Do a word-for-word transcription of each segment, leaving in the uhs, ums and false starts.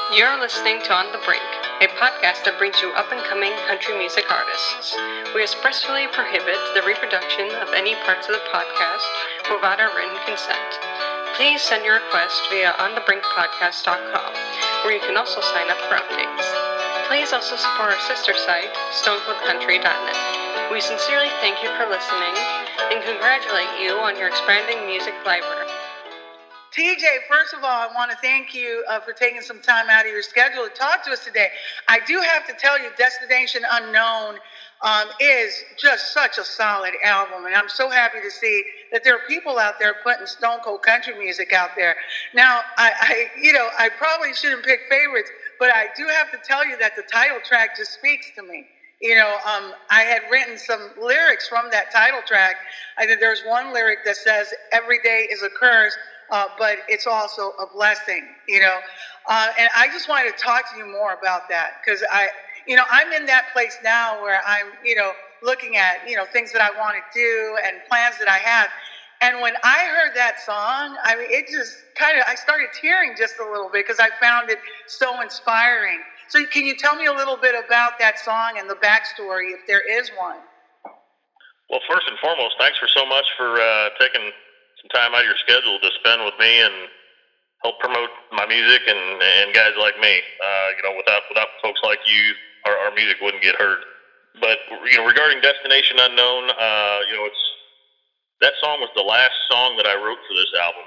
You're listening to On the Brink, a podcast that brings you up-and-coming country music artists. We expressly prohibit the reproduction of any parts of the podcast without our written consent. Please send your request via on the brink podcast dot com, where you can also sign up for updates. Please also support our sister site, stone cold country dot net. We sincerely thank you for listening and congratulate you on your expanding music library. T J, first of all, I want to thank you uh, for taking some time out of your schedule to talk to us today. I do have to tell you, Destination Unknown um, is just such a solid album, and I'm so happy to see that there are people out there putting stone cold country music out there. Now, I, I, you know, I probably shouldn't pick favorites, but I do have to tell you that the title track just speaks to me. You know, um, I had written some lyrics from that title track. I think there's one lyric that says, "Every day is a curse, Uh, but it's also a blessing," you know. Uh, and I just wanted to talk to you more about that because I, you know, I'm in that place now where I'm, you know, looking at, you know, things that I want to do and plans that I have. And when I heard that song, I mean, it just kind of, I started tearing just a little bit because I found it so inspiring. So can you tell me a little bit about that song and the backstory, if there is one? Well, first and foremost, thanks for so much for uh, taking some time out of your schedule to spend with me and help promote my music and, and guys like me. Uh, you know, without without folks like you, our, our music wouldn't get heard. But you know, regarding Destination Unknown, uh, you know, it's that song was the last song that I wrote for this album.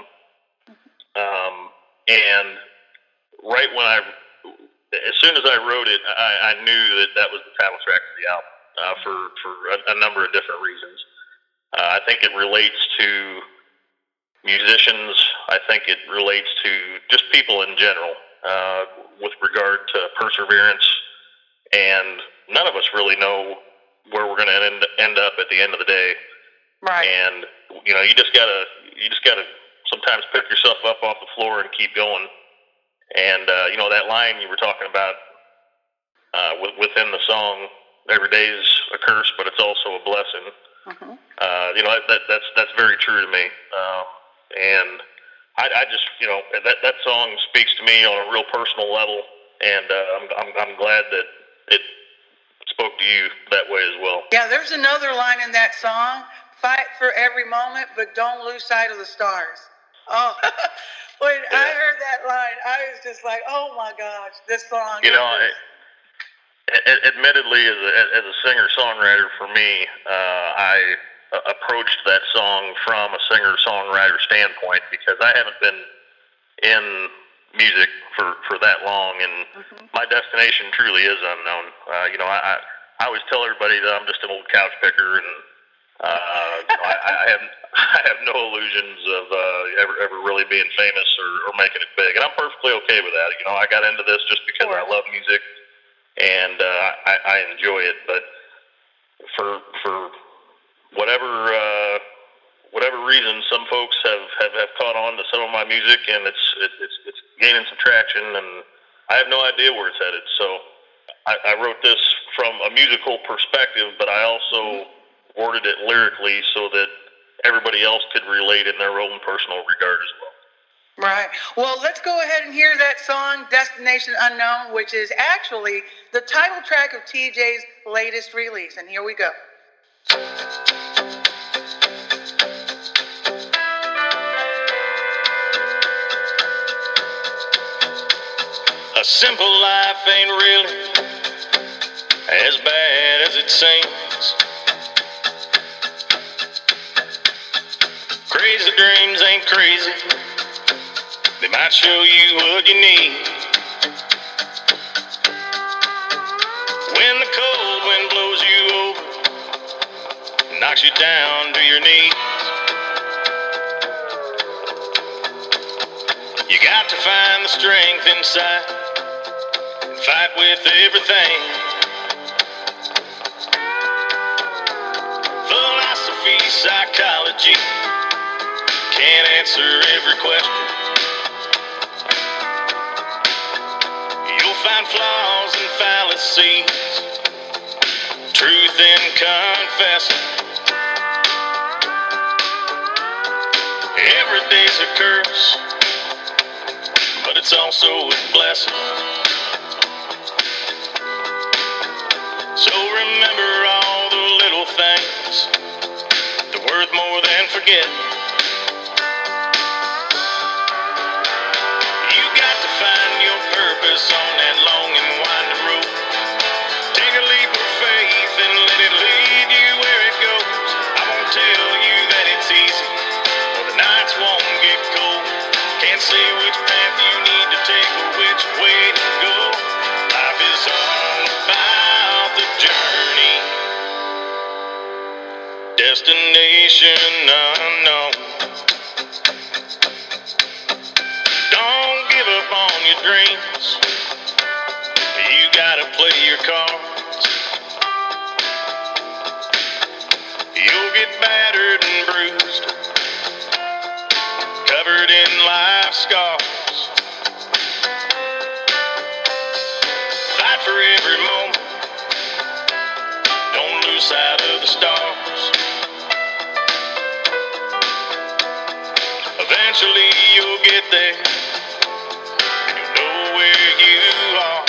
Um, and right when I, as soon as I wrote it, I, I knew that that was the title track of the album uh, for for a, a number of different reasons. Uh, I think it relates to musicians. I think it relates to just people in general uh, with regard to perseverance, and none of us really know where we're going to end, end up at the end of the day. Right. And you know, you just gotta you just gotta sometimes pick yourself up off the floor and keep going. And uh, you know, that line you were talking about uh, w- within the song, "Every day is a curse, but it's also a blessing." Mm-hmm. Uh, you know, that, that's that's very true to me. Um, And I, I just, you know, that that song speaks to me on a real personal level, and uh, I'm, I'm I'm glad that it spoke to you that way as well. Yeah, there's another line in that song: "Fight for every moment, but don't lose sight of the stars." Oh, when Yeah. I heard that line, I was just like, "Oh my gosh, this song!" You know, is... I, admittedly, as a, as a singer-songwriter, for me, uh, I approached that song from a singer-songwriter standpoint because I haven't been in music for, for that long, and mm-hmm. my destination truly is unknown. Uh, you know, I, I I always tell everybody that I'm just an old couch picker, and uh, you know, I, I have I have no illusions of uh, ever ever really being famous or, or making it big, and I'm perfectly okay with that. You know, I got into this just because I love music and uh, I, I enjoy it, but for for whatever uh, whatever reason, some folks have, have, have caught on to some of my music, and it's it, it's it's gaining some traction, and I have no idea where it's headed. So I, I wrote this from a musical perspective, but I also worded it lyrically so that everybody else could relate in their own personal regard as well. Right. Well, let's go ahead and hear that song, "Destination Unknown," which is actually the title track of T J's latest release. And here we go. A simple life ain't really as bad as it seems. Crazy dreams ain't crazy. They might show you what you need. When the cold wind blows you over, knocks you down to your knees, you got to find the strength inside and fight with everything. Philosophy, psychology can't answer every question. You'll find flaws and fallacies, truth in confessing. Every day's a curse, but it's it's also a blessing. So remember all the little things that are worth more than forgetting. You got to find your purpose on that long and winding road. Take a leap of faith and let it lead you where it goes. I won't tell you that it's easy, or the nights won't get cold. Can't say which path you need to take or which way to go. Life is all about the journey. Destination unknown. Don't give up on your dreams. You gotta play your cards. You'll get battered and bruised, covered in life scars. Fight for every moment. Don't lose sight of the stars. Eventually you'll get there. You'll know where you are.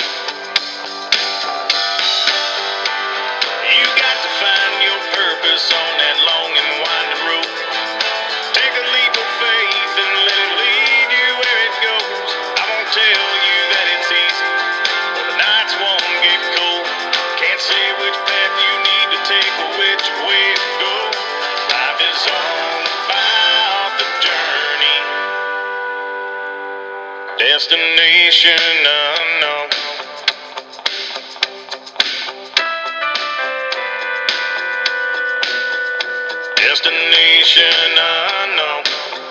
You got to find your purpose on that long and winding road. Take a leap of faith and let it lead you where it goes. I won't tell you that it's easy, or the nights won't get cold. Can't say which path you need to take or which way to go. Life is all about the journey. Destination unknown. Destination unknown.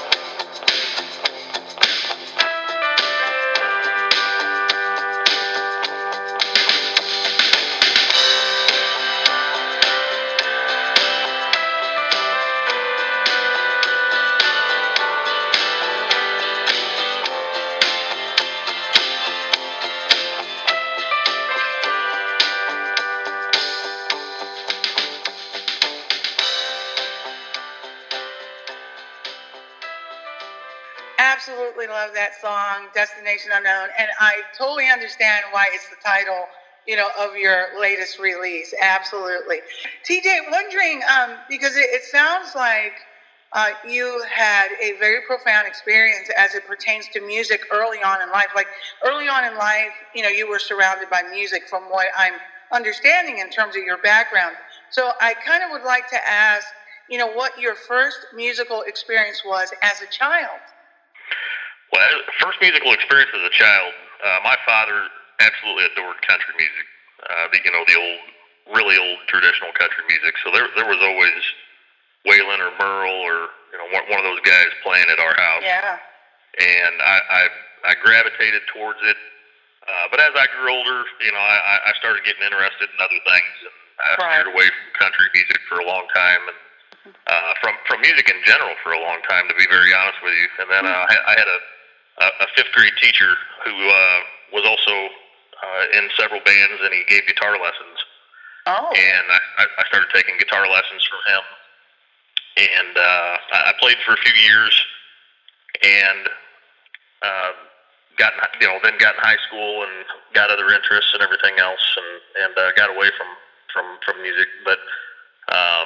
Absolutely love that song, Destination Unknown, and I totally understand why it's the title, you know, of your latest release. Absolutely. T J, wondering, um, because it, it sounds like uh, you had a very profound experience as it pertains to music early on in life. Like early on in life, you know, you were surrounded by music from what I'm understanding in terms of your background. So I kind of would like to ask, you know, what your first musical experience was as a child. Well, first musical experience as a child, uh, my father absolutely adored country music. Uh, the, you know, the old, really old traditional country music. So there, there was always Waylon or Merle or you know one, one of those guys playing at our house. Yeah. And I, I, I gravitated towards it. Uh, but as I grew older, you know, I, I started getting interested in other things, and I Right. steered away from country music for a long time, and uh, from from music in general for a long time, to be very honest with you. And then uh, I, I had a a fifth grade teacher who uh, was also uh, in several bands, and he gave guitar lessons. Oh. And I, I started taking guitar lessons from him, and uh, I played for a few years, and uh, got you know then got in high school and got other interests and everything else, and and uh, got away from from from music. But um,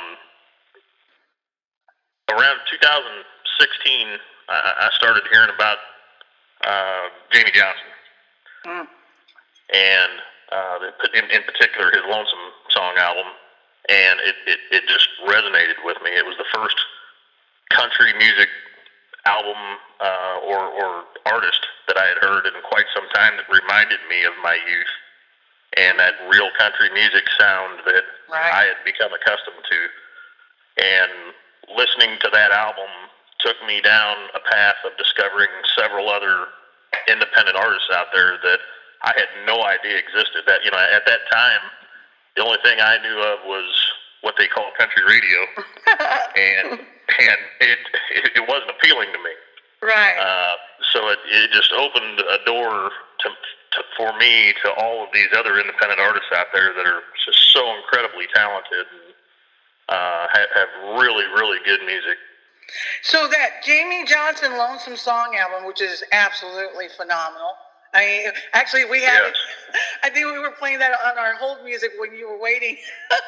around two thousand sixteen, I, I started hearing about Uh, Jamey Johnson, Mm. and uh, in, in particular his Lonesome Song album, and it, it, it just resonated with me. It was the first country music album uh, or, or artist that I had heard in quite some time that reminded me of my youth and that real country music sound that Right. I had become accustomed to. And listening to that album took me down a path of discovering several other independent artists out there that I had no idea existed. That you know, at that time, the only thing I knew of was what they call country radio, and and it, it it wasn't appealing to me. Right. Uh, so it it just opened a door to, to for me to all of these other independent artists out there that are just so incredibly talented and uh, have, have really really good music. So that Jamie Johnson Lonesome Song album, which is absolutely phenomenal. I mean, actually, we had Yes. it. I think we were playing that on our hold music when you were waiting.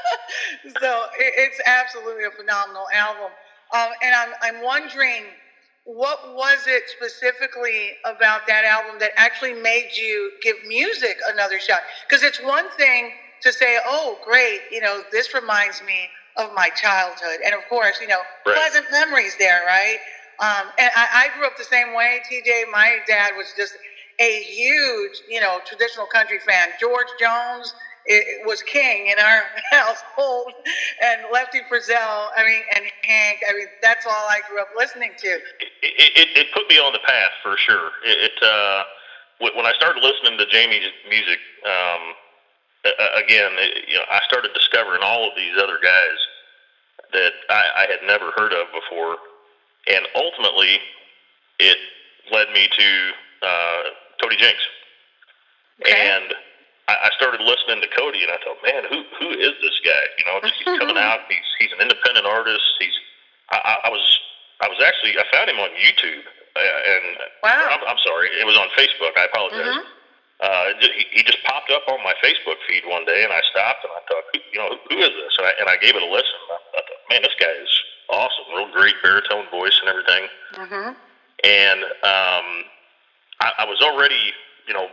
So it, it's absolutely a phenomenal album. Um, and I'm I'm wondering, what was it specifically about that album that actually made you give music another shot? Because it's one thing to say, "Oh, great, you know, this reminds me of my childhood," and of course, you know, Right. pleasant memories there, right? Um, and I, I grew up the same way. T J, my dad was just a huge, you know, traditional country fan. George Jones it, was king in our household, and Lefty Frizzell. I mean, and Hank. I mean, that's all I grew up listening to. It, it, it put me on the path for sure. It, it uh, when I started listening to Jamie's music, um, again, it, you know, I started discovering all of these other guys that I, I had never heard of before, and ultimately, it led me to uh, Cody Jinks. Okay. And I, I started listening to Cody, and I thought, man, who who is this guy? You know, he's coming out. He's he's an independent artist. He's I, I was I was actually I found him on YouTube, uh, and Wow. I'm, I'm sorry, it was on Facebook. I apologize. Mhm. Uh, he, he just popped up on my Facebook feed one day, and I stopped and I thought, you know, who is this? And I, and I gave it a listen. I, I thought, man, this guy is awesome, real great baritone voice and everything. Mhm. And um, I, I was already, you know,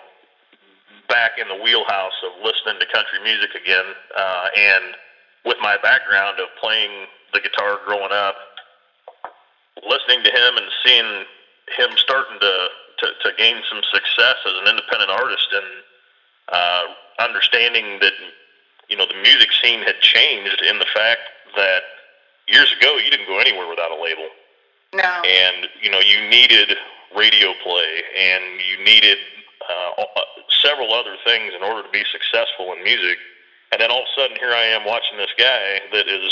back in the wheelhouse of listening to country music again, uh, and with my background of playing the guitar growing up, listening to him and seeing him starting to, to, to gain some success as an independent artist, and uh, understanding that, you know, the music scene had changed in the fact that years ago you didn't go anywhere without a label. No. And, you know, you needed radio play, and you needed uh, several other things in order to be successful in music. And then all of a sudden, here I am watching this guy that is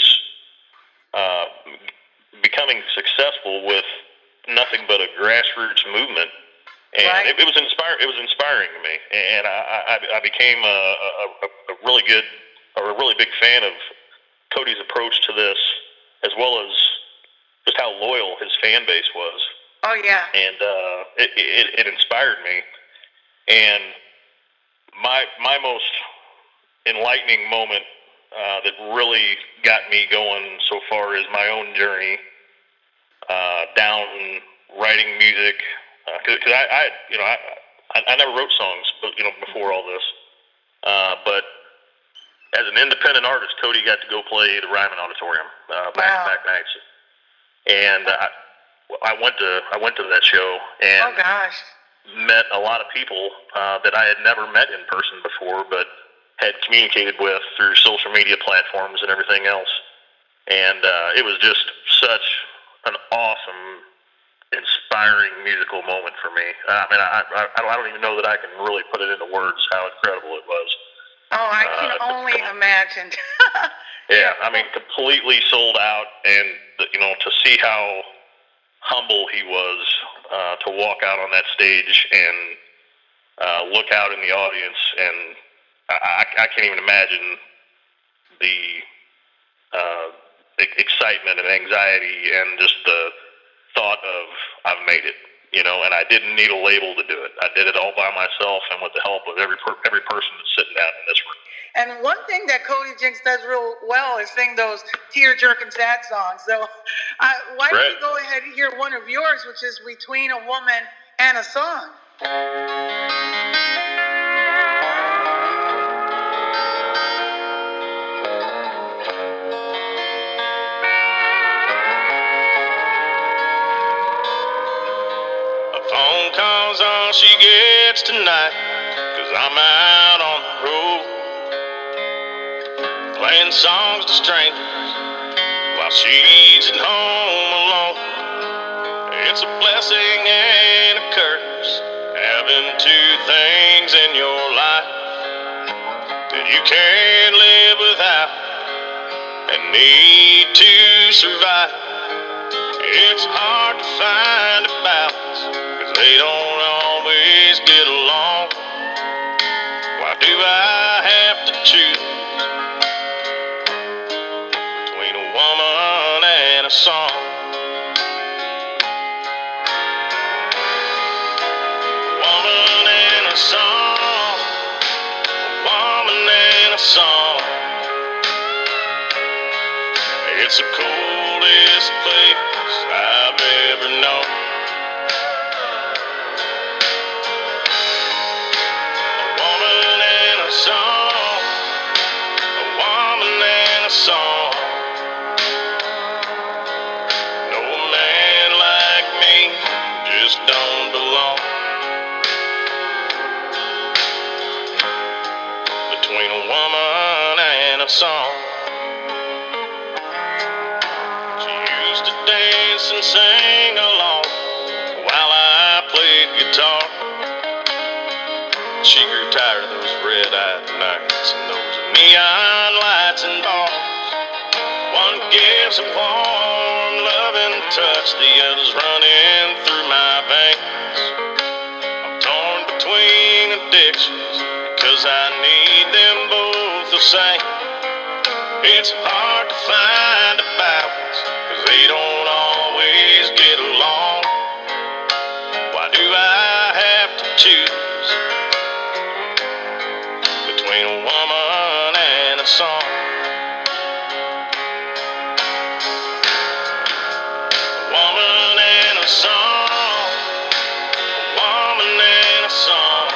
uh, becoming successful with nothing but a grassroots movement. And Right. it, it was inspiring. It was inspiring to me, and I, I, I became a, a, a really good, or a really big fan of Cody's approach to this, as well as just how loyal his fan base was. Oh yeah. And uh, it, it, it inspired me. And my my most enlightening moment uh, that really got me going so far is my own journey uh, down writing music. Because uh, I, I, you know, I, I, I never wrote songs, you know, before all this. Uh, but as an independent artist, Cody got to go play the Ryman Auditorium uh, back-to-back nights, and uh, I went to I went to that show and Oh gosh. met a lot of people uh, that I had never met in person before, but had communicated with through social media platforms and everything else. And uh, it was just such an awesome, inspiring musical moment for me. Uh, I mean, I, I, I don't even know that I can really put it into words how incredible it was. Oh, I can Uh, only imagine. Yeah, I mean, completely sold out, and the, you know, to see how humble he was uh, to walk out on that stage and uh, look out in the audience, and I, I, I can't even imagine the uh, e- excitement and anxiety and just the thought of I've made it, you know, and I didn't need a label to do it. I did it all by myself and with the help of every per- every person that's sitting down in this room. And one thing that Cody Jinks does real well is sing those tear-jerking sad songs. So uh, why don't Right. we go ahead and hear one of yours, which is Between a Woman and a Song. A phone call's all she gets tonight, 'cause I'm out on the road, playing songs to strangers while she's at home alone. It's a blessing and a curse, having two things in your life that you can't live without and need to survive. It's hard to find a balance, 'cause they don't always get along. Why do I have to choose between a woman and a song? It's the coldest place I've ever known. A woman and a song, a woman and a song. No man like me just don't belong. Between a woman and a song. Dance and sing along while I played guitar. She grew tired of those red-eyed nights and those neon lights and bars. One gives a warm, loving touch, the other's running through my veins. I'm torn between addictions, cause I need them both the same. It's hard to find a balance, cause they don't always get along. Why do I have to choose between a woman and a song? A woman and a song, a woman and a song.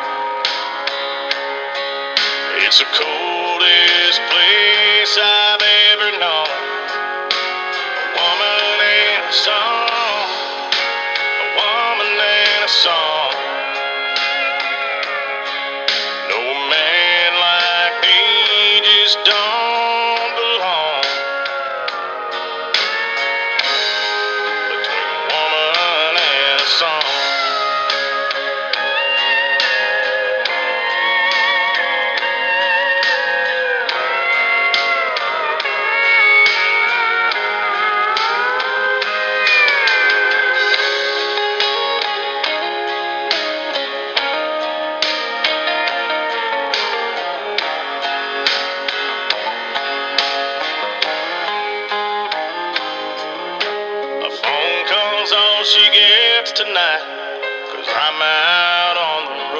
It's the coldest place I've ever known. A woman and a song, a woman and a song. No man like me just don't belong. Between a woman and a song. She gets tonight, cause I'm out on the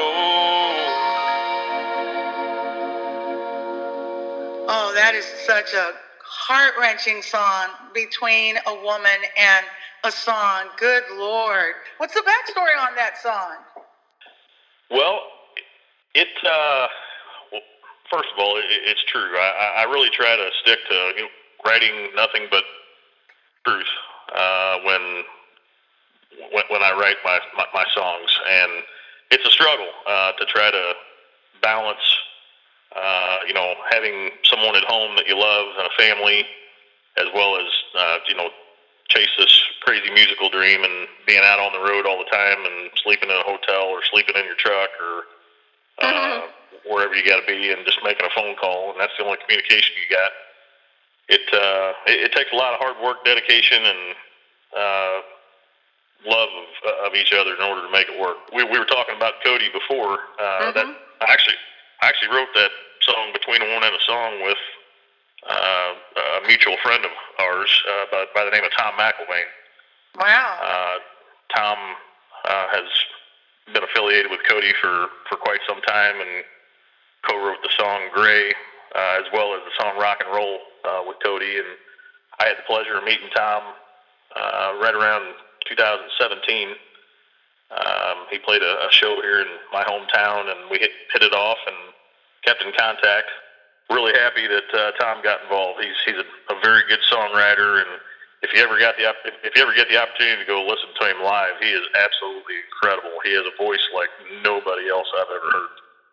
road. Oh, that is such a heart-wrenching song, Between a Woman and a Song. Good Lord. What's the backstory on that song? Well, it, uh, well, first of all, it, it's true. I, I really try to stick to you know, writing nothing but truth uh, when When, when I write my, my my songs, and it's a struggle uh, to try to balance, uh, you know, having someone at home that you love and a family, as well as uh, you know, chase this crazy musical dream and being out on the road all the time and sleeping in a hotel or sleeping in your truck or uh, mm-hmm. wherever you got to be, and just making a phone call, and that's the only communication you got. It uh, it, it takes a lot of hard work, dedication, and uh, love of, uh, of each other in order to make it work. We we were talking about Cody before. Uh, mm-hmm. That I actually I actually wrote that song Between a Woman and a Song with uh, a mutual friend of ours uh, by, by the name of Tom McElvain. Wow. Uh, Tom uh, has been affiliated with Cody for, for quite some time and co-wrote the song Gray uh, as well as the song Rock and Roll uh, with Cody. And I had the pleasure of meeting Tom uh, right around two thousand seventeen. Um, he played a, a show here in my hometown, and we hit, hit it off and kept in contact. Really happy that uh, Tom got involved. He's he's a, a very good songwriter, and if you ever got the if, if you ever get the opportunity to go listen to him live, he is absolutely incredible. He has a voice like nobody else I've ever heard.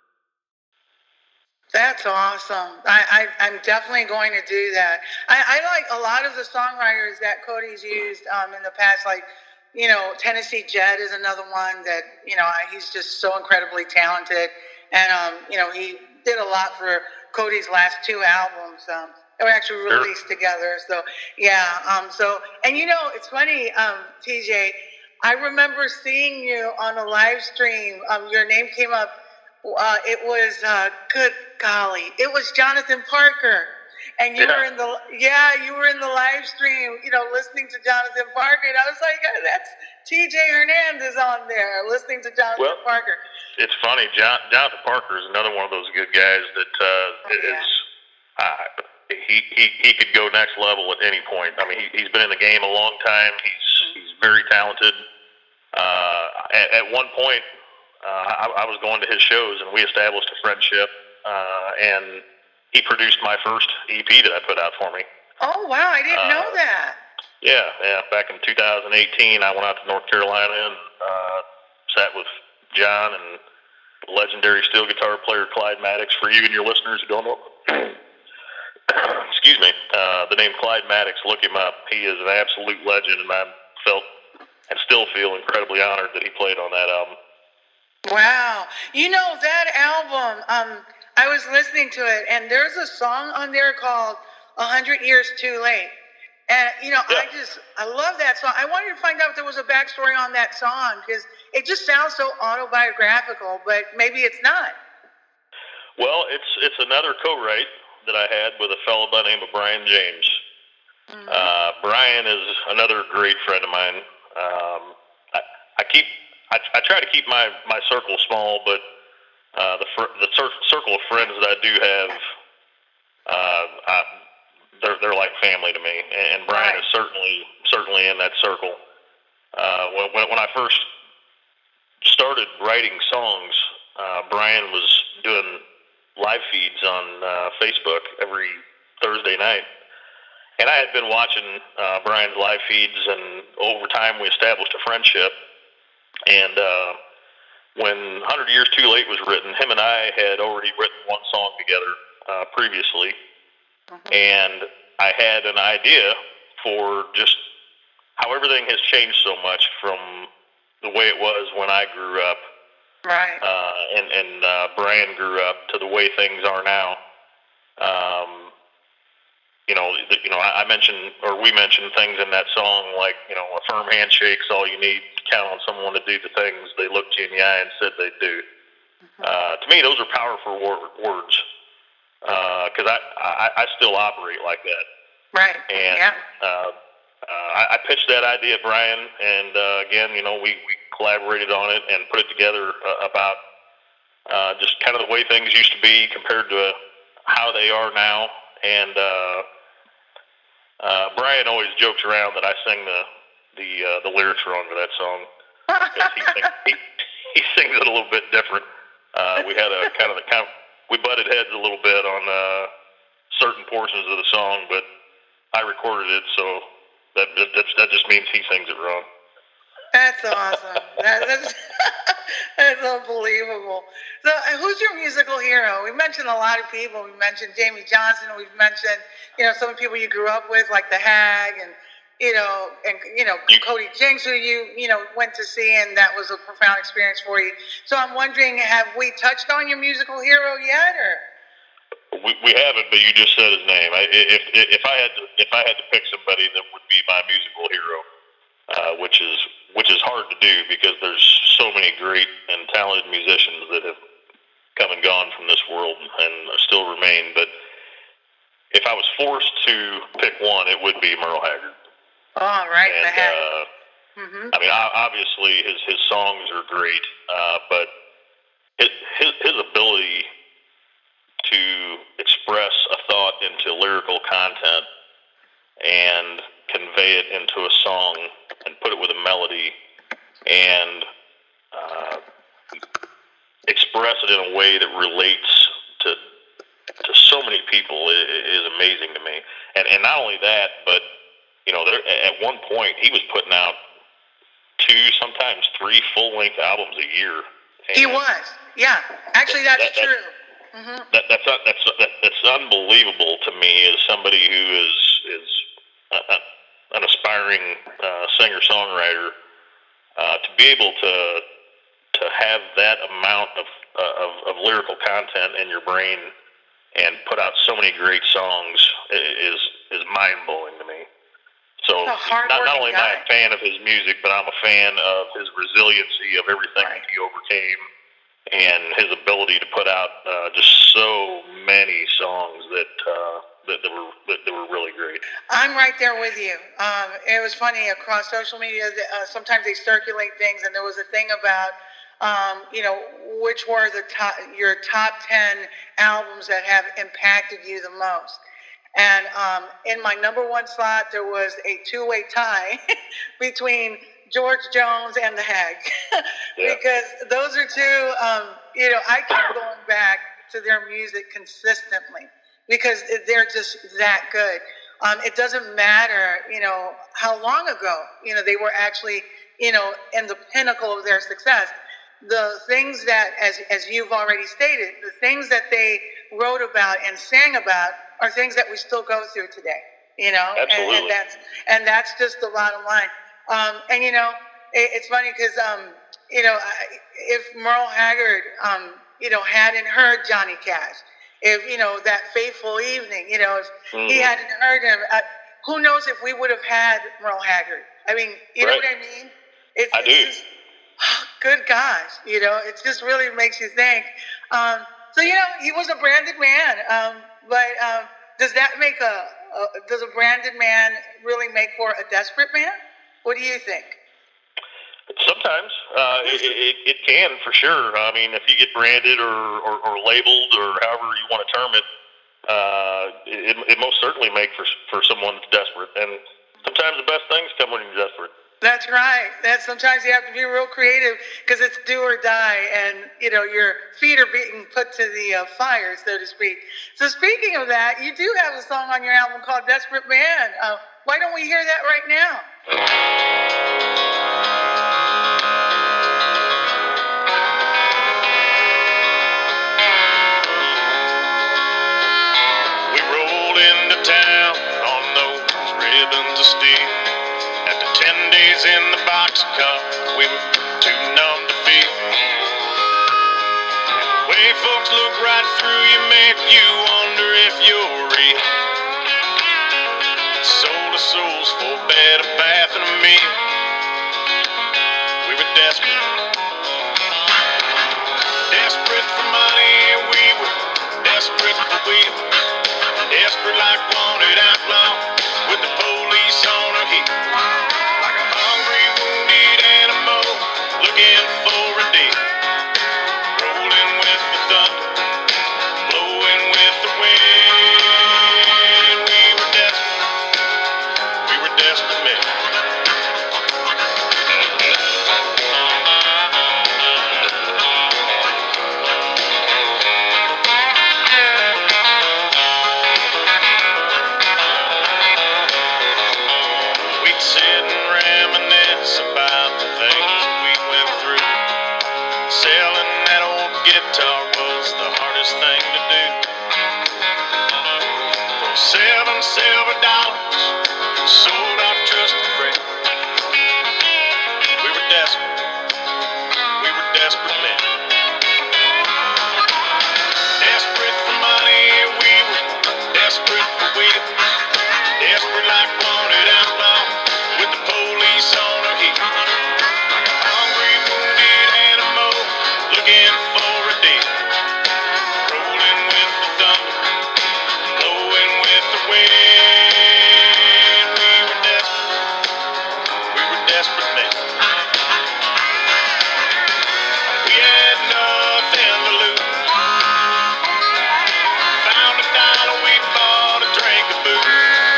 That's awesome. I, I, I'm definitely going to do that. I, I like a lot of the songwriters that Cody's used um, in the past, like, you know, Tennessee Jet is another one that, you know, I, he's just so incredibly talented. And, um, you know, he did a lot for Cody's last two albums. Um, they were actually released sure. together. So, yeah. Um, so, and, you know, it's funny, um, T J, I remember seeing you on a live stream. Um, your name came up. Uh, it was, uh, good golly, it was Jonathan Parker. And you yeah. were in the, yeah, you were in the live stream, you know, listening to Jonathan Parker. And I was like, oh, that's T J Hernandez on there, listening to Jonathan well, Parker. It's funny, John, Jonathan Parker is another one of those good guys that uh, oh, is, yeah. uh, he, he he could go next level at any point. I mean, he, he's been in the game a long time. He's he's very talented. Uh, at, at one point, uh, I, I was going to his shows, and we established a friendship. Uh, and he produced my first E P that I put out for me. Oh wow, I didn't uh, know that. Yeah, yeah. Back in two thousand eighteen, I went out to North Carolina and uh, sat with John and legendary steel guitar player Clyde Maddox. For you and your listeners who don't know, excuse me, uh, the name Clyde Maddox, look him up. He is an absolute legend, and I felt and still feel incredibly honored that he played on that album. Wow. You know, that album, um, I was listening to it, and there's a song on there called A Hundred Years Too Late. And, you know, yeah. I just, I love that song. I wanted to find out if there was a backstory on that song, because it just sounds so autobiographical, but maybe it's not. Well, it's it's another co-write that I had with a fellow by the name of Brian James. Mm-hmm. Uh, Brian is another great friend of mine. Um, I, I keep, I, I try to keep my, my circle small, but uh, the fr- the cir- circle of friends that I do have, uh, I, they're they're like family to me, and Brian right. is certainly certainly in that circle. Uh, when when I first started writing songs, uh, Brian was doing live feeds on uh, Facebook every Thursday night, and I had been watching uh, Brian's live feeds, and over time we established a friendship. And uh, when one hundred Years Too Late was written, him and I had already written one song together uh, previously. Mm-hmm. And I had an idea for just how everything has changed so much from the way it was when I grew up, right? Uh, and and uh, Brian grew up, to the way things are now. Um, you know, the, you know, I, I mentioned, or we mentioned things in that song like, you know, a firm handshake's all you need to count on someone to do the things they looked you in the eye and said they'd do. Mm-hmm. Uh, to me, those are powerful wor- words. Because uh, I, I I still operate like that. Right. And yeah. uh, uh, I, I pitched that idea at Brian, and uh, again, you know, we, we collaborated on it and put it together uh, about uh, just kind of the way things used to be compared to how they are now. And uh, uh, Brian always jokes around that I sing the the uh, the lyrics wrong to that song, because he, sing, he he sings it a little bit different. Uh, we had a kind of the kind of We butted heads a little bit on uh, certain portions of the song, but I recorded it, so that that, that just means he sings it wrong. That's awesome. that, that's, that's unbelievable. So, who's your musical hero? We mentioned a lot of people. We mentioned Jamey Johnson. We've mentioned, you know, some of the people you grew up with, like the Hag, and you know, and you know, Cody Jinks, who you you know went to see, and that was a profound experience for you. So I'm wondering, have we touched on your musical hero yet, or? We we haven't, but you just said his name. I, if if I had to if I had to pick somebody that would be my musical hero, uh, which is which is hard to do because there's so many great and talented musicians that have come and gone from this world and still remain. But if I was forced to pick one, it would be Merle Haggard. Oh, right, and, the Hag. Uh, mm-hmm. I mean, obviously his his songs are great, uh, but his, his his ability to express a thought into lyrical content and convey it into a song and put it with a melody and uh, express it in a way that relates to to so many people is, is amazing to me. And and not only that, but you know, there, at one point he was putting out two, sometimes three full-length albums a year. And he was, yeah. Actually, that's that, that, true. Mm-hmm. That, that's that's that, that's unbelievable to me as somebody who is is a, a, an aspiring uh, singer-songwriter, uh, to be able to to have that amount of, uh, of of lyrical content in your brain and put out so many great songs is is mind-blowing to me. So not, not only am I a fan of his music, but I'm a fan of his resiliency of everything right. that he overcame, and his ability to put out uh, just so many songs that, uh, that, that were that, that were really great. I'm right there with you. Um, it was funny across social media. Uh, sometimes they circulate things, and there was a thing about um, you know which were the top your top ten albums that have impacted you the most. And um, in my number one slot, there was a two-way tie between George Jones and the Hag, Yeah. because those are two. Um, you know, I keep going back to their music consistently because they're just that good. Um, it doesn't matter, you know, how long ago, you know, they were actually, you know, in the pinnacle of their success. The things that, as as you've already stated, the things that they wrote about and sang about are things that we still go through today. You know, Absolutely. and, and that's and that's just the bottom line. Um, and you know, it, it's funny because um, you know, I- if Merle Haggard, um, you know, hadn't heard Johnny Cash, if you know that fateful evening, you know, if Mhm. he hadn't heard him, uh, who knows if we would have had Merle Haggard? I mean, you know Right. what I mean? It's, I it's do. just, oh, good gosh, you know, it just really makes you think. Um, so you know, he was a branded man, um, but um, does that make a, a does a branded man really make for a desperate man? What do you think? Sometimes uh, it, it, it can, for sure. I mean, if you get branded or, or, or labeled or however you want to term it, uh, it, it most certainly makes for for someone that's desperate. And sometimes the best things come when you're desperate. That's right. That sometimes you have to be real creative because it's do or die, and you know your feet are being put to the uh, fire, so to speak. So speaking of that, you do have a song on your album called "Desperate Man." Uh, why don't we hear that right now? We rolled into town on those ribbons of steel. After ten days in the boxcar, we were too numb to feel. The way folks look right through you make you wonder if you're real. Soul to souls for a bed, a bath, and a meal. We were desperate, desperate for money. We were desperate for wheels. Desperate like wanted outlaw with the police on our heels. Like a hungry, wounded animal looking for a deal. Rolling with the thunder, blowing with the wind. We were desperate, we were desperate men. We'd sit and reminisce about the things we went through. Selling that old guitar was the hardest thing to do. For seven silver dollars, sold our trusted friend. We were desperate, we were desperate men. Desperate for money, we were desperate for wheels. Desperate like wanted outlaw with the police on our heels. Like a hungry, wounded animal looking for a deal. Rolling with the thunder, blowing with the wind. We were desperate, we were desperate men. We had nothing to lose. Found a dollar, we bought a drink of booze.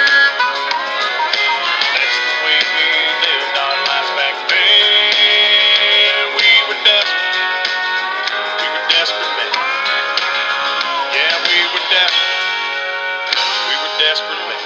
That's the way we lived our lives back then. We were desperate, we were desperate men. Yeah, we were desperate, we were desperate men.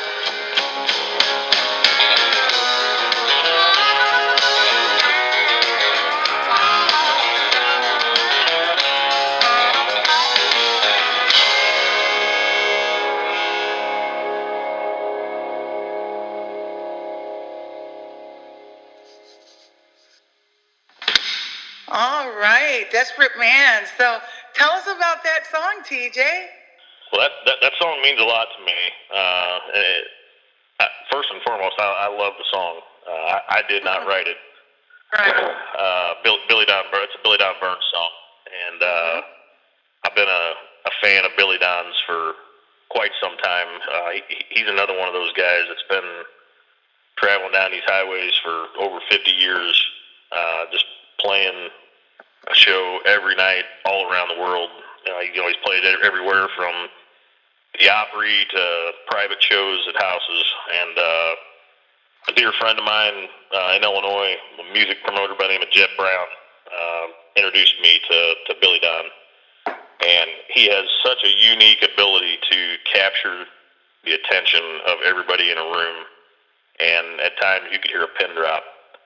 All right, Desperate Man. So tell us about that song, T J. Well, that, that, that song means a lot to me. Uh, it, I, first and foremost, I, I love the song. Uh, I, I did not write it. Right. Uh, Bill, Billy Don Burns. It's a Billy Don Burns song, and uh, I've been a, a fan of Billy Don's for quite some time. Uh, he, he's another one of those guys that's been traveling down these highways for over fifty years, uh, just playing a show every night all around the world. Uh, you know, he's played everywhere from the Opry to private shows at houses. And uh, a dear friend of mine uh, in Illinois, a music promoter by the name of Jeff Brown, uh, introduced me to, to Billy Don. And he has such a unique ability to capture the attention of everybody in a room. And at times you could hear a pin drop.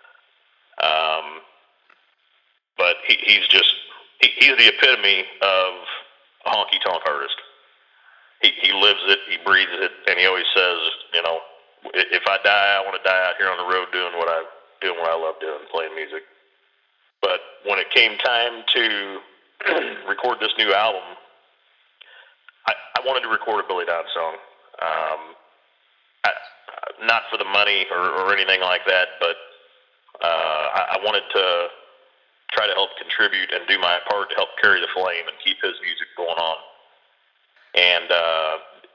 Um, but he, he's just, he, he's the epitome of a honky-tonk artist. He, he lives it, he breathes it, and he always says, you know, if I die, I want to die out here on the road doing what I doing what I love doing, playing music. But when it came time to record this new album, I, I wanted to record a Billy Don song. Um, I, not for the money or, or anything like that, but uh, I, I wanted to try to help contribute and do my part to help carry the flame and keep his music going on. And uh,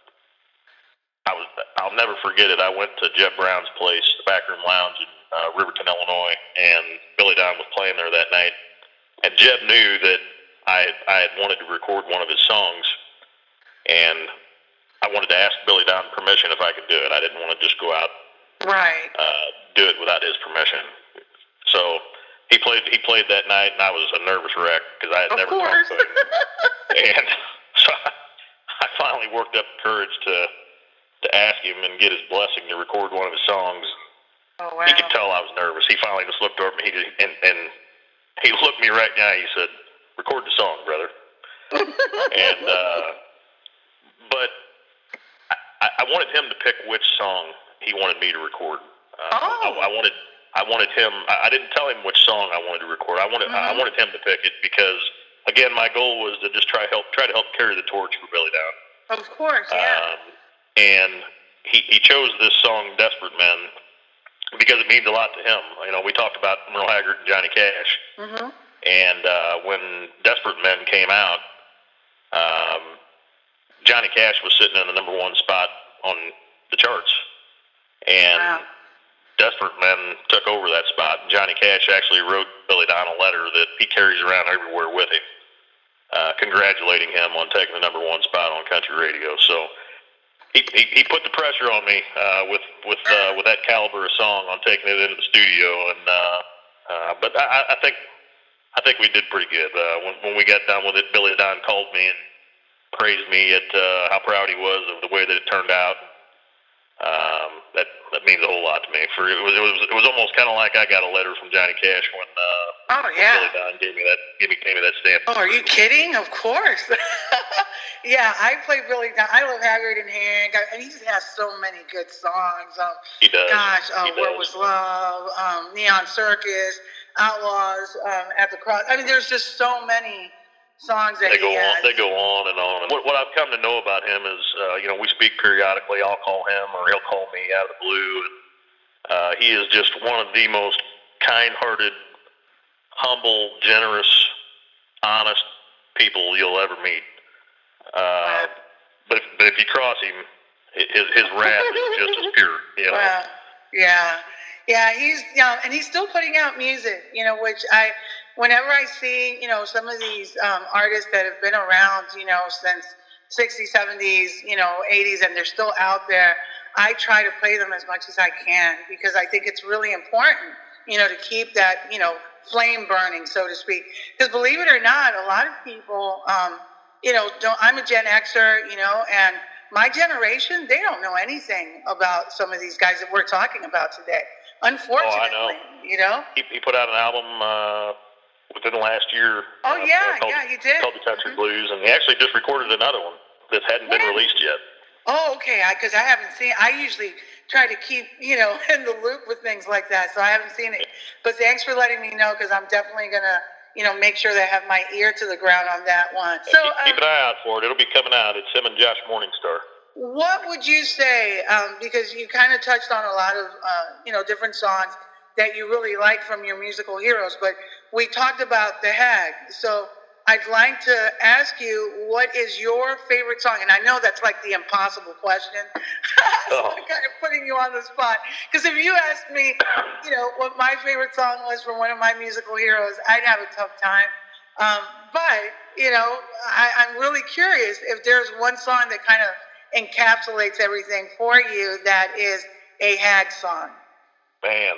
I was, I'll never forget it. I went to Jeff Brown's place, the Backroom Lounge in uh, Riverton, Illinois, and Billy Don was playing there that night. And Jeff knew that I, I had wanted to record one of his songs, and I wanted to ask Billy Don permission if I could do it. I didn't want to just go out Right. uh, do it without his permission. So he played he played that night, and I was a nervous wreck because I had Of never course. talked to him. And so I finally worked up the courage to to ask him and get his blessing to record one of his songs. Oh, wow. He could tell I was nervous. He finally just looked over at me he just, and, and he looked me right in the eye. He said, "Record the song, brother." and uh, but I, I wanted him to pick which song he wanted me to record. Uh, Oh. I, I wanted I wanted him. I, I didn't tell him which song I wanted to record. I wanted I Mhm. wanted him to pick it because, again, my goal was to just try help try to help carry the torch for Billy Don. Of course, yeah. Um, and he he chose this song, "Desperate Men," because it means a lot to him. You know, we talked about Merle Haggard and Johnny Cash, hmm and uh, when "Desperate Men" came out, um, Johnny Cash was sitting in the number one spot on the charts, and Wow. "Desperate Men" took over that spot. Johnny Cash actually wrote Billy Don a letter that he carries around everywhere with him, uh, congratulating him on taking the number one spot on country radio. So he he, he put the pressure on me uh, with with uh, with that caliber of song on taking it into the studio, and uh, uh, but I, I think I think we did pretty good. Uh, when when we got done with it, Billy Don called me and praised me at uh, how proud he was of the way that it turned out. Um, that that means a whole lot to me. For it was it was it was almost kind of like I got a letter from Johnny Cash when uh, Oh, when yeah. Billy Don gave me that gave me, gave me that stamp. Oh, are you kidding? Of course. Yeah, I play Billy Don. I love Haggard and Hank, I- and he just has so many good songs. Um, He does. gosh, uh, he Where does. Was Love, um, Neon Circus, Outlaws, um, At the Cross. I mean, there's just so many songs that They he go has. on. They go on and on. And what, what I've come to know about him is, uh, you know, we speak periodically. I'll call him, or he'll call me out of the blue. And uh, he is just one of the most kind-hearted, humble, generous, honest people you'll ever meet. Uh, but if, but if you cross him, his his wrath is just as pure. You know. Wow. Yeah. Yeah, he's, you know, and he's still putting out music, you know, which I, whenever I see, you know, some of these um, artists that have been around, you know, since sixties, seventies, you know, eighties, and they're still out there, I try to play them as much as I can because I think it's really important, you know, to keep that, you know, flame burning, so to speak. Because believe it or not, a lot of people, um, you know, don't, I'm a Gen Xer, you know, and my generation, they don't know anything about some of these guys that we're talking about today. Unfortunately, know. you know? He, he put out an album uh, within the last year. Oh, uh, yeah, called, yeah, you did. Called The Country Mhm. Blues, and he actually just recorded another one that hadn't been Yeah. released yet. Oh, okay, because I, I haven't seen, I usually try to keep, you know, in the loop with things like that, so I haven't seen it. But thanks for letting me know, because I'm definitely going to, you know, make sure that I have my ear to the ground on that one. So, keep, keep um, an eye out for it. It'll be coming out. It's him and Josh Morningstar. what would you say, um, because you kind of touched on a lot of, uh, you know, different songs that you really like from your musical heroes, but we talked about The Hag. So I'd like to ask you, what is your favorite song? And I know that's like the impossible question. So Oh. I'm kind of putting you on the spot. Because if you asked me, you know, what my favorite song was from one of my musical heroes, I'd have a tough time. Um, but, you know, I, I'm really curious if there's one song that kind of encapsulates everything for you that is a Hag song? Man.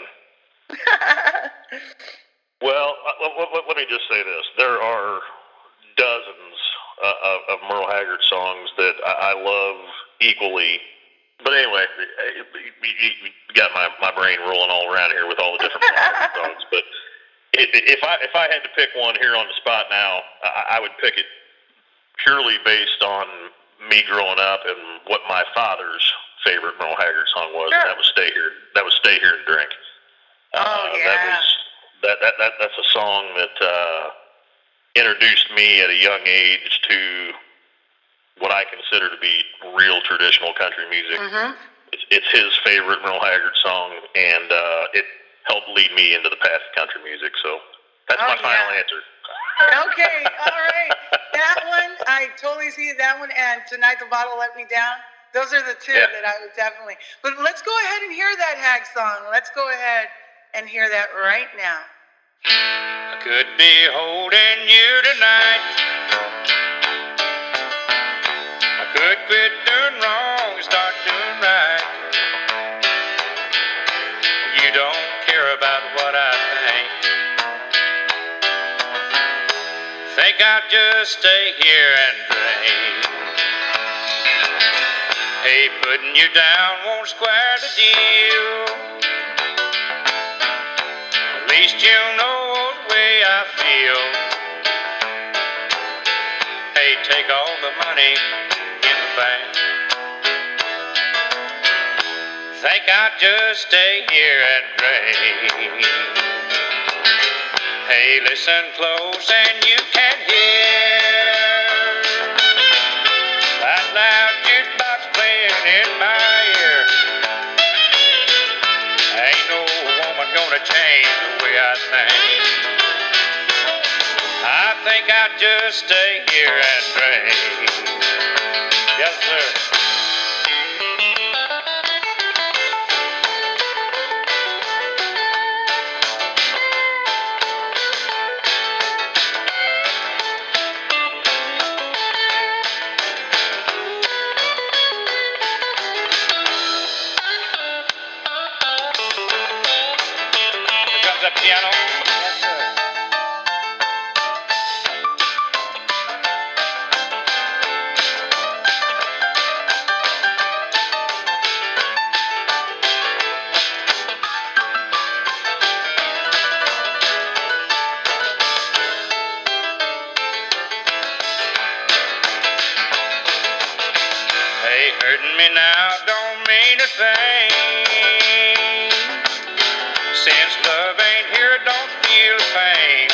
Well, let, let, let me just say this. There are dozens uh, of, of Merle Haggard songs that I, I love equally. But anyway, you got my, my brain rolling all around here with all the different songs. But if I if I had to pick one here on the spot now, I, I would pick it purely based on me growing up and what my father's favorite Merle Haggard song was. Sure. And that was "Stay Here." That was "Stay Here and Drink." Oh uh, yeah. That was that, that that that's a song that uh, introduced me at a young age to what I consider to be real traditional country music. Mm-hmm. It's, it's his favorite Merle Haggard song, and uh, it helped lead me into the path of country music. So that's Oh, my final yeah. answer. Okay, all right. That one, I totally see that one, and Tonight the Bottle Let Me Down. Those are the two Yeah. that I would definitely. But let's go ahead and hear that Hag song. Let's go ahead and hear that right now. I could be holding you tonight. I could quit doing wrong and start doing right. You don't care about what I think. Think I'll just stay here and drink. Hey, putting you down won't square the deal. At least you know the way I feel. Hey, take all the money in the bank. Think I'll just stay here and drink. Hey, listen close and you can hear that loud jukebox playing in my ear. Ain't no woman gonna change the way I think. I think I'll just stay here and drink. Yes, sir. The piano. Yes, sir. Hey, hurting me now don't mean a thing. Since love ain't here, don't feel the pain.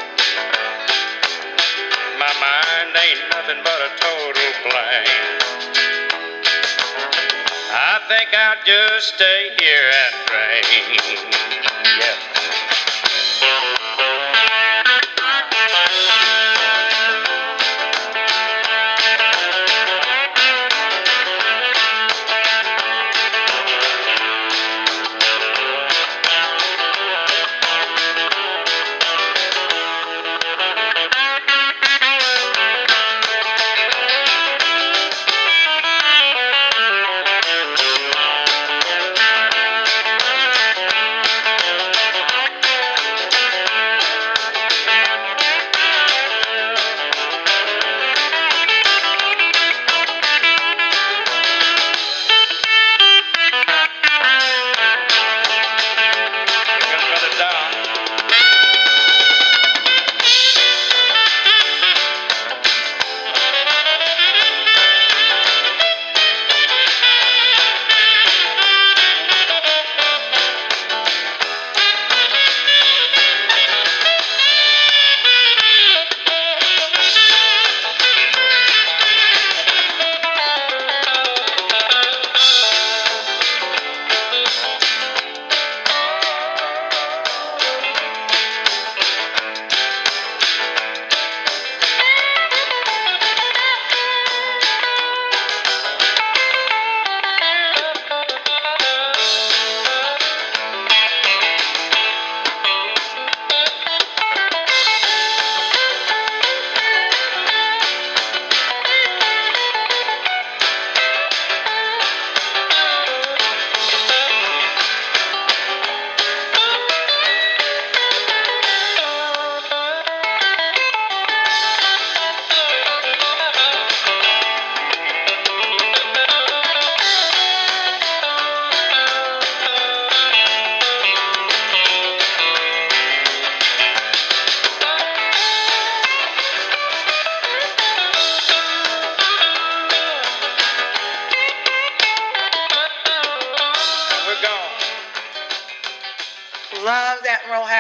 My mind ain't nothing but a total blank. I think I'll just stay here and drink. Yeah.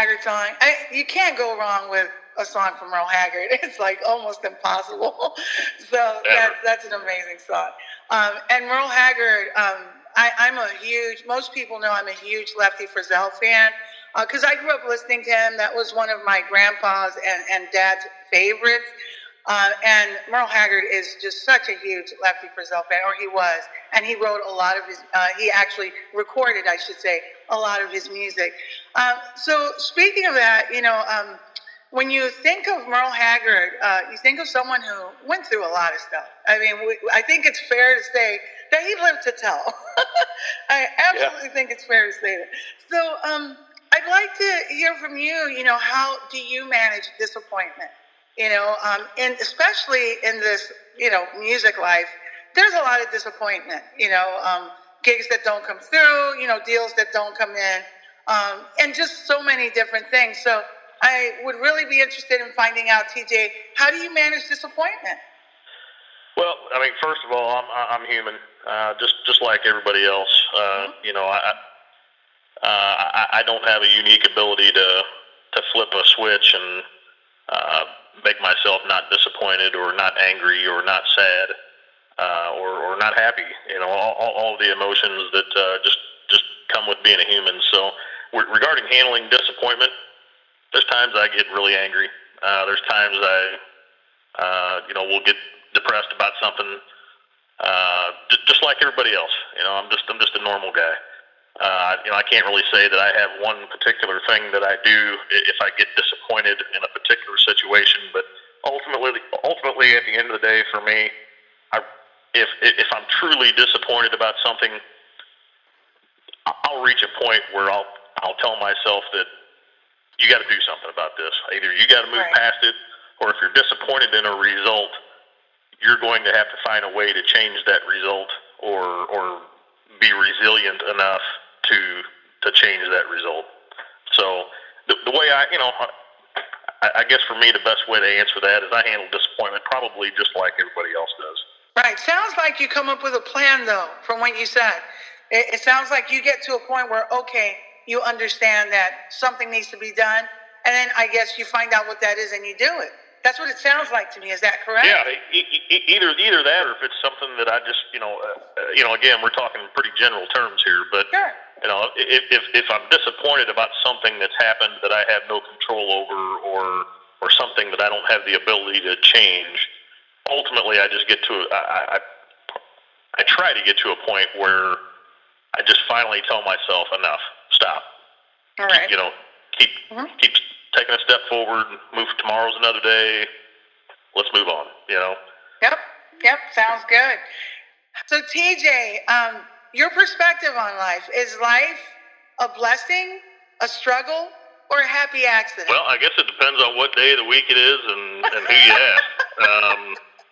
Haggard song. I, you can't go wrong with a song from Merle Haggard. It's like almost impossible. So that's, that's an amazing song. Um, and Merle Haggard, um, I, I'm a huge, most people know I'm a huge Lefty Frizzell fan because uh, I grew up listening to him. That was one of my grandpa's and, and dad's favorites. Uh, and Merle Haggard is just such a huge Lefty Frizzell fan, or he was. And he wrote a lot of his, uh, he actually recorded, I should say, a lot of his music. Um, so speaking of that, you know, um, when you think of Merle Haggard, uh, you think of someone who went through a lot of stuff. I mean, we, I think it's fair to say that he lived to tell. I absolutely yeah. think it's fair to say that. So um, I'd like to hear from you, you know, how do you manage disappointment? You know, um, and especially in this, you know, music life, there's a lot of disappointment, you know, um, gigs that don't come through, you know, deals that don't come in, um, and just so many different things. So I would really be interested in finding out, T J, how do you manage disappointment? Well, I mean, first of all, I'm I'm human, uh, just just like everybody else. Uh, mm-hmm. You know, I, uh, I I don't have a unique ability to to flip a switch and uh, make myself not disappointed or not angry or not sad uh, or or not happy. You know, all all of the emotions that uh, just just come with being a human. So, regarding handling disappointment, there's times I get really angry. Uh, there's times I, uh, you know, will get depressed about something, uh, just, just like everybody else. You know, I'm just I'm just a normal guy. Uh, you know, I can't really say that I have one particular thing that I do if I get disappointed in a particular situation. But ultimately, ultimately, at the end of the day, for me, I, if if I'm truly disappointed about something, I'll reach a point where I'll I'll tell myself that you got to do something about this. Either you got to move right. past it, or if you're disappointed in a result, you're going to have to find a way to change that result, or or be resilient enough to to change that result. So the, the way I, you know, I, I guess for me the best way to answer that is I handle disappointment probably just like everybody else does. Right. Sounds like you come up with a plan, though, from what you said. It, it sounds like you get to a point where, okay, you understand that something needs to be done, and then I guess you find out what that is and you do it. That's what it sounds like to me. Is that correct? Yeah, e- e- either either that, or if it's something that I just, you know, uh, you know, again, we're talking pretty general terms here, but sure. you know, if, if if I'm disappointed about something that's happened that I have no control over, or or something that I don't have the ability to change, ultimately, I just get to I I, I try to get to a point where I just finally tell myself, enough, stop. All right. Keep, you know, keep mm-hmm. keep. taking a step forward, move tomorrow's another day, let's move on, you know? Yep, yep, sounds good. So T J, um, your perspective on life, is life a blessing, a struggle, or a happy accident? Well, I guess it depends on what day of the week it is and, and who you ask. Um,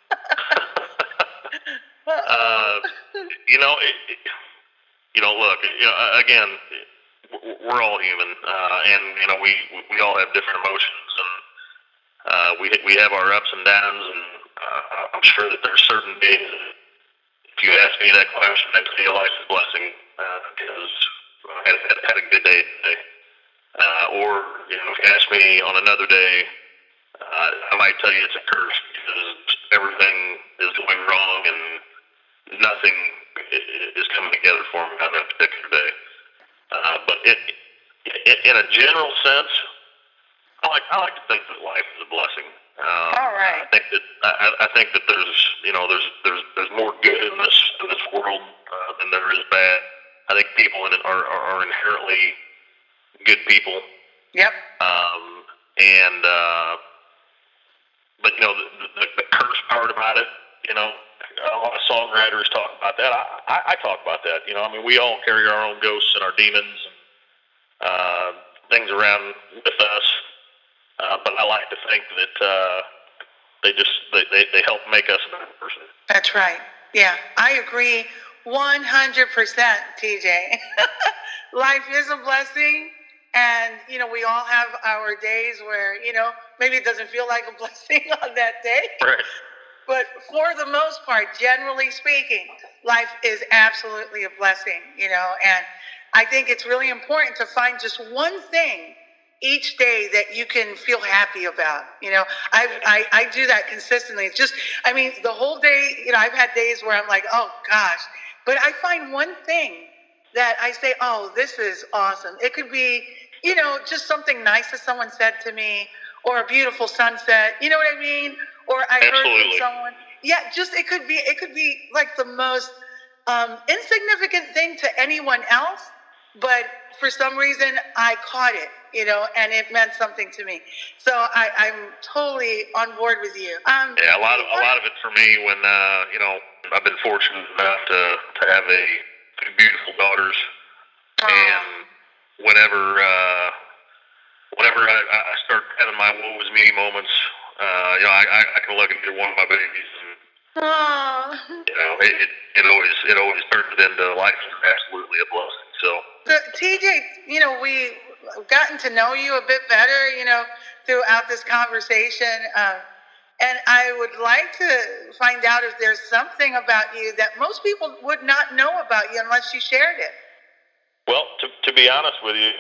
uh, you know, it, it, you know, look, you know, again, we're all human, uh, and you know we we all have different emotions, and uh, we we have our ups and downs, and uh, I'm sure that there's certain days. If you ask me that question, I'd say life is a blessing uh, because I had, had, had a good day today. Uh, or you know, if you ask me on another day, uh, I might tell you it's a curse because everything is going wrong and nothing is coming together for me on that particular day. Uh, but it, it, in a general sense, I like I like to think that life is a blessing. Um, All right. I think that I, I think that there's you know there's there's there's more good in this in this world uh, than there is bad. I think people in it are, are are inherently good people. Yep. Um, and uh, but you know the, the, the curse part about it, you know. A lot of songwriters talk about that. I, I, I talk about that. You know, I mean, we all carry our own ghosts and our demons and uh, things around with us. Uh, but I like to think that uh, they just they, they, they help make us a better person. That's right. Yeah, I agree one hundred percent, T J. Life is a blessing, and you know we all have our days where you know maybe it doesn't feel like a blessing on that day. Right. But for the most part, generally speaking, life is absolutely a blessing, you know, and I think it's really important to find just one thing each day that you can feel happy about. You know, I, I I do that consistently. It's just, I mean, the whole day. You know, I've had days where I'm like, oh gosh, but I find one thing that I say, oh, this is awesome. It could be, you know, just something nice that someone said to me, or a beautiful sunset. You know what I mean? Or I Absolutely. heard from someone. Yeah, just it could be. It could be like the most um, insignificant thing to anyone else, but for some reason I caught it, you know, and it meant something to me. So I, I'm totally on board with you. Um, Yeah, a lot of a lot of it for me when uh, you know, I've been fortunate enough to to have a two beautiful daughters, uh, and whenever uh, whenever I, I start having my woe is me moments, uh, you know, I, I I can look at either one of my babies and uh, you know, it, it it always it always turns it into life is absolutely a blessing. So. So, T J, you know, we've gotten to know you a bit better, you know, throughout this conversation. Um, and I would like to find out if there's something about you that most people would not know about you unless you shared it. Well, to, to be honest with you,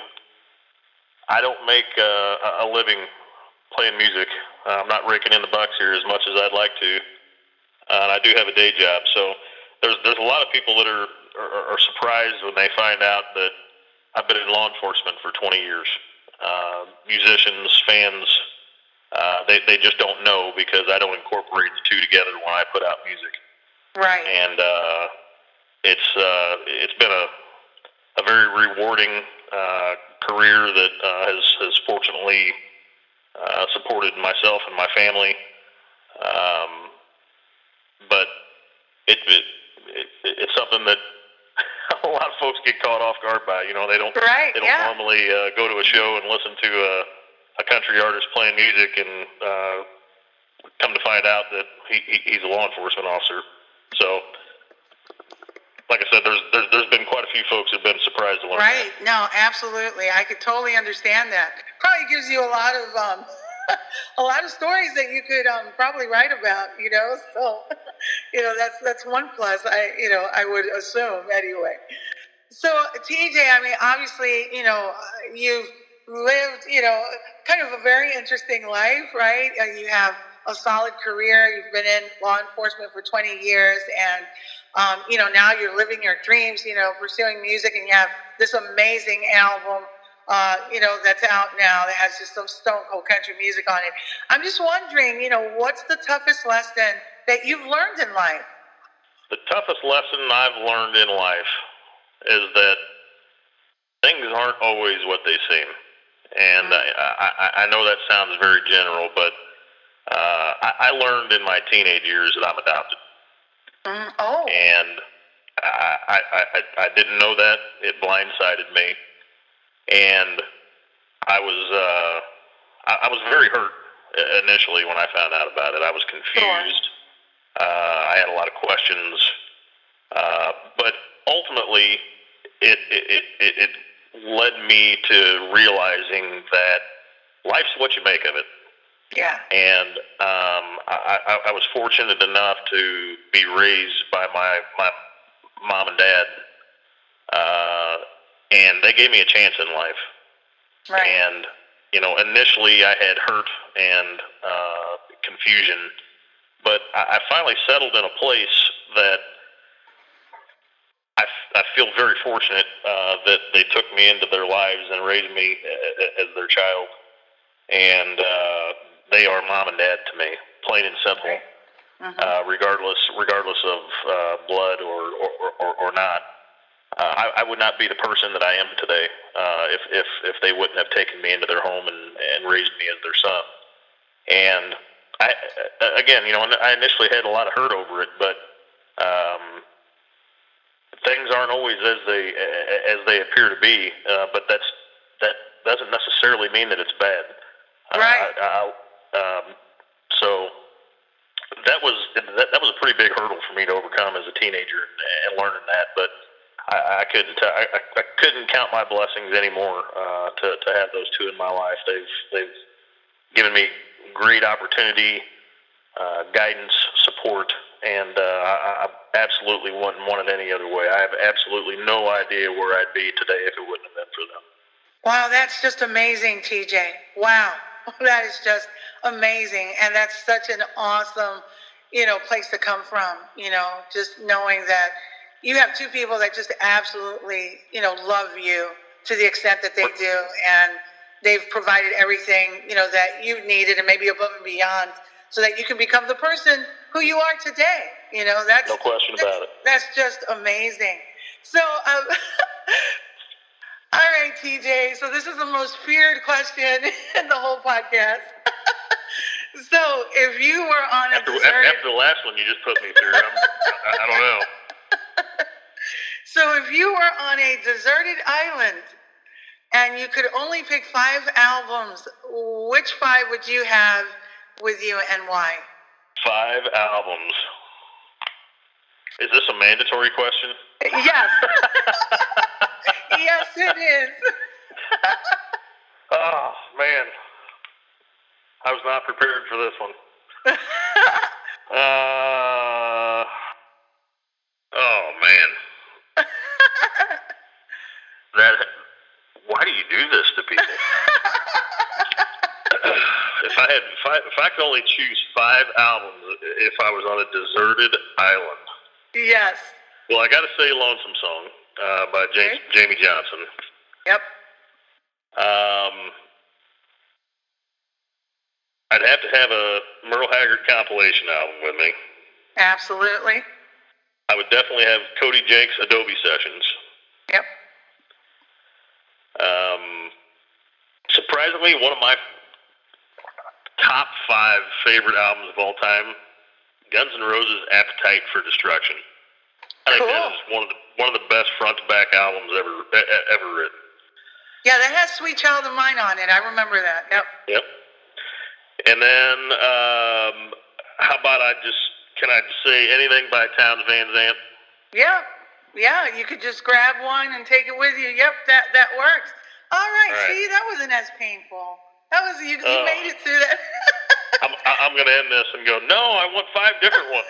I don't make uh, a living playing music. Uh, I'm not raking in the bucks here as much as I'd like to. Uh, and I do have a day job. So there's there's a lot of people that are, are, are surprised when they find out that I've been in law enforcement for twenty years. Uh, musicians, fans, uh, they, they just don't know because I don't incorporate the two together when I put out music. Right. And uh, it's uh, it's been a a very rewarding uh, career that uh, has has fortunately uh, supported myself and my family. Um, but it, it, it it's something that a lot of folks get caught off guard by. You know, they don't right, they don't yeah. normally uh, go to a show and listen to a, a country artist playing music and uh, come to find out that he, he, he's a law enforcement officer. So, like I said, there's, there's there's been quite a few folks who've been surprised to learn Right. that. No, absolutely. I could totally understand that. Probably gives you a lot of um, a lot of stories that you could um, probably write about. You know, so you know that's that's one plus. I you know I would assume anyway. So T J, I mean, obviously, you know, you've lived, you know, kind of a very interesting life, right? Uh, you have a solid career. You've been in law enforcement for twenty years, and um, you know, now you're living your dreams. You know, pursuing music, and you have this amazing album. Uh, you know, that's out now that has just some stone cold country music on it. I'm just wondering, you know, what's the toughest lesson that you've learned in life? The toughest lesson I've learned in life is that things aren't always what they seem. And mm-hmm. I, I, I know that sounds very general, but uh, I, I learned in my teenage years that I'm adopted. Mm-hmm. Oh. And I, I, I, I didn't know that. It blindsided me. And I was uh, I, I was very hurt initially when I found out about it. I was confused. Sure. Uh, I had a lot of questions. Uh, but ultimately, it it, it it led me to realizing that life's what you make of it. Yeah. And um, I, I, I was fortunate enough to be raised by my my mom and dad, uh, and they gave me a chance in life. Right. And you know, initially I had hurt and uh, confusion, but I, I finally settled in a place that I, I feel very fortunate uh, that they took me into their lives and raised me as their child. And uh, they are mom and dad to me, plain and simple, right. mm-hmm. uh, regardless regardless of uh, blood or, or, or, or not. Uh, I, I would not be the person that I am today uh, if, if, if they wouldn't have taken me into their home and, and raised me as their son. And I, again, you know, I initially had a lot of hurt over it, but um, things aren't always as they as they appear to be. Uh, but that's that doesn't necessarily mean that it's bad. Right. Uh, I, I, um, so that was that, that was a pretty big hurdle for me to overcome as a teenager and learning that. But I, I couldn't t- I, I couldn't count my blessings anymore uh, to to have those two in my life. They've they've given me great opportunity, uh, guidance, support, and uh, I, I absolutely wouldn't want it any other way. I have absolutely no idea where I'd be today if it wouldn't have been for them. Wow, that's just amazing, T J. Wow, that is just amazing. And that's such an awesome, you know, place to come from, you know, just knowing that you have two people that just absolutely, you know, love you to the extent that they do. And they've provided everything, you know, that you've needed and maybe above and beyond so that you can become the person who you are today. You know, that's no question about it. That's just amazing. So, um, all right, T J. So this is the most feared question in the whole podcast. So if you were on a after, deserted... after the last one you just put me through, I'm, I, I don't know. So if you were on a deserted island and you could only pick five albums, which five would you have with you and why? Five albums. Is this a mandatory question? Yes. Yes, it is. Oh, man. I was not prepared for this one. uh, oh, man. That. Why do you do this to people? If I had, if I, if I could only choose five albums, if I was on a deserted island. Yes. Well, I got to say "Lonesome Song" uh, by James, okay. Jamie Johnson. Yep. Um, I'd have to have a Merle Haggard compilation album with me. Absolutely. I would definitely have Cody Jinks Adobe Sessions. Yep. Um, surprisingly, one of my top five favorite albums of all time, Guns N' Roses' Appetite for Destruction. I think cool. that is one of the one of the best front to back albums ever ever written. Yeah, that has "Sweet Child of Mine" on it. I remember that. Yep. Yep. And then, um, how about I just can I just say anything by Townes Van Zandt? Yeah, yeah. You could just grab one and take it with you. Yep, that that works. All right. All right. See, that wasn't as painful. That was you. You uh, made it through that. I'm I'm going to end this and go. No, I want five different ones.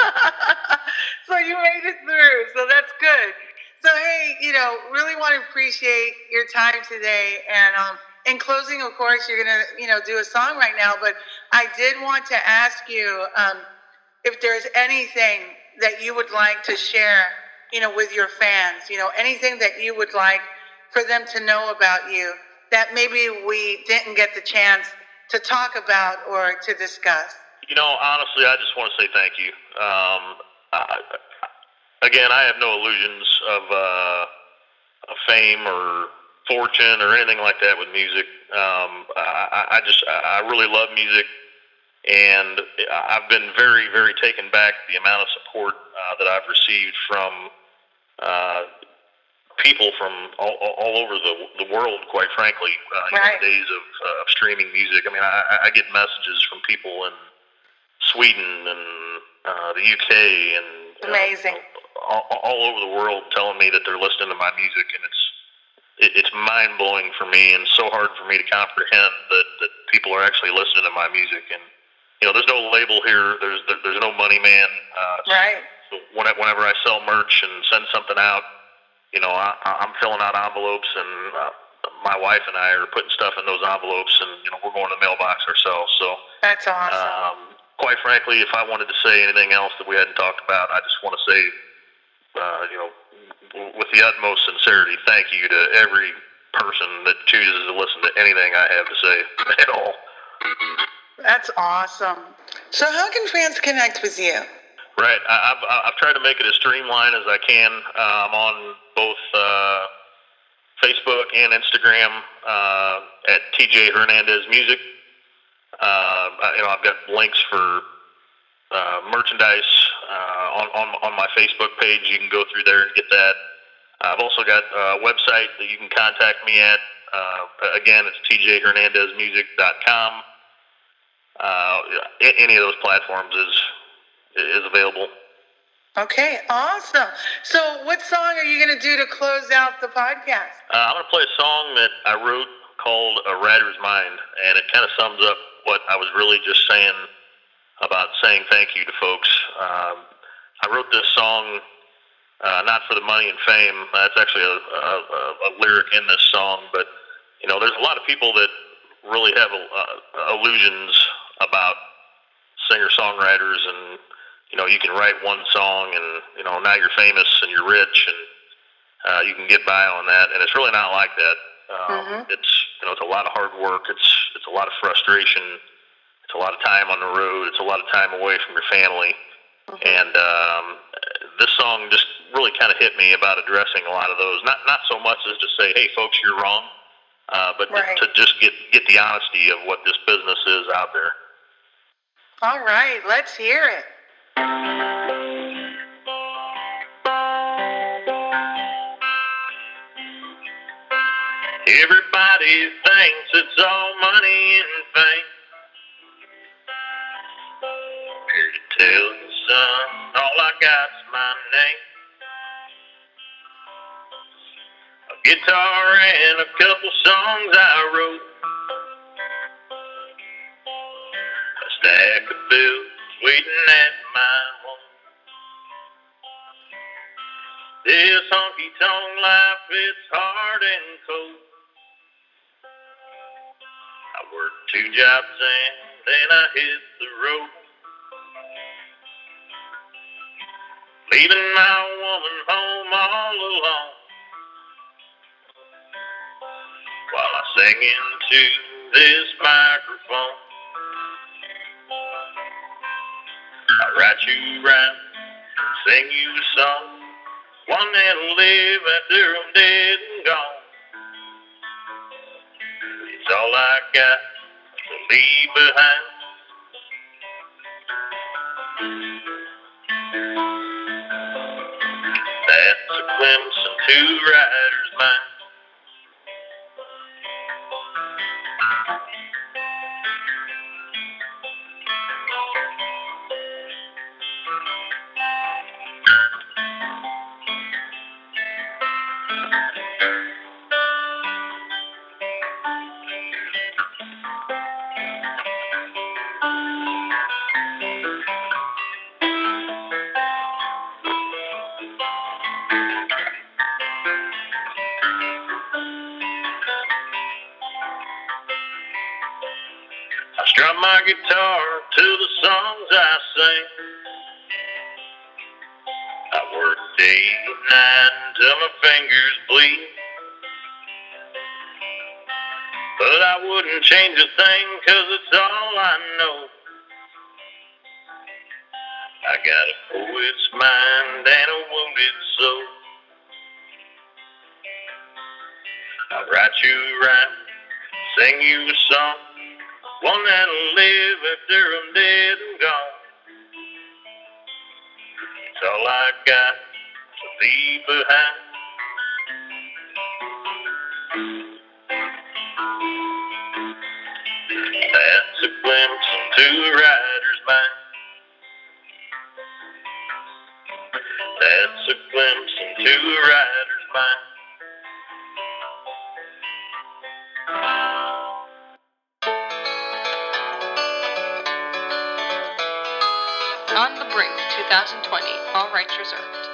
So you made it through. So that's good. So hey, you know, really want to appreciate your time today. And um, in closing, of course, you're gonna, you know, do a song right now. But I did want to ask you um, if there's anything that you would like to share, you know, with your fans. You know, anything that you would like for them to know about you that maybe we didn't get the chance to talk about or to discuss. You know, honestly, I just want to say thank you. Um, I, again, I have no illusions of, uh, of fame or fortune or anything like that with music. Um, I, I just, I really love music, and I've been very, very taken back the amount of support uh, that I've received from uh, people from all, all over the, the world, quite frankly, uh, right. in the days of, uh, of streaming music. I mean, I, I get messages from people in Sweden and uh, the U K and amazing uh, all, all over the world telling me that they're listening to my music, and it's it, it's mind blowing for me and so hard for me to comprehend that, that people are actually listening to my music. And you know, there's no label here. There's there, there's no money man. Uh, right. So whenever I sell merch and send something out, you know, I, I'm filling out envelopes, and uh, my wife and I are putting stuff in those envelopes, and you know, we're going to the mailbox ourselves. So that's awesome. Um, quite frankly, if I wanted to say anything else that we hadn't talked about, I just want to say, uh, you know, with the utmost sincerity, thank you to every person that chooses to listen to anything I have to say at all. That's awesome. So how can fans connect with you? Right. I, I've, I've tried to make it as streamlined as I can. Uh, I'm on both uh, Facebook and Instagram uh, at T J Hernandez Music. Uh, you know, I've got links for uh, merchandise uh, on, on on my Facebook page. You can go through there and get that. I've also got a website that you can contact me at. Uh, again, it's T J Hernandez Music dot com. Uh, any of those platforms is is available. Okay, awesome. So what song are you going to do to close out the podcast? Uh, I'm going to play a song that I wrote called A Writer's Mind, and it kind of sums up what I was really just saying about saying thank you to folks. Um, I wrote this song uh, not for the money and fame. That's actually a, a, a lyric in this song, but you know, there's a lot of people that really have uh, illusions about singer-songwriters, and you know, you can write one song and, you know, now you're famous and you're rich and uh, you can get by on that, and it's really not like that. Um, mm-hmm. It's, you know, it's a lot of hard work. It's it's a lot of frustration. It's a lot of time on the road. It's a lot of time away from your family. Mm-hmm. And um, this song just really kind of hit me about addressing a lot of those. Not not so much as to say, hey, folks, you're wrong, uh, but right. to, to just get, get the honesty of what this business is out there. All right, let's hear it. Everybody thinks it's all money and fame. Here to tell you, son, all I got's my name. A guitar and a couple songs I wrote. A stack of bills waiting at my home. This honky-tonk life, it's hard and cold. I worked two jobs and then I hit the road. Leaving my woman home all alone. While I sing into this microphone. I write you rhyme, sing you a song. One that'll live after I'm dead and gone. It's all I got to leave behind. That's a glimpse into writer's mind. Strum my guitar to the songs I sing. I work day and night until my fingers bleed. But I wouldn't change a thing, cause it's all I know. I got a poet's mind and a wounded soul. I write you a rhyme, sing you a song. One that'll live after I'm dead and gone. It's all I got to leave behind. That's a glimpse into a writer's mind. That's a glimpse into a writer's mind. On the Brink twenty twenty, all rights reserved.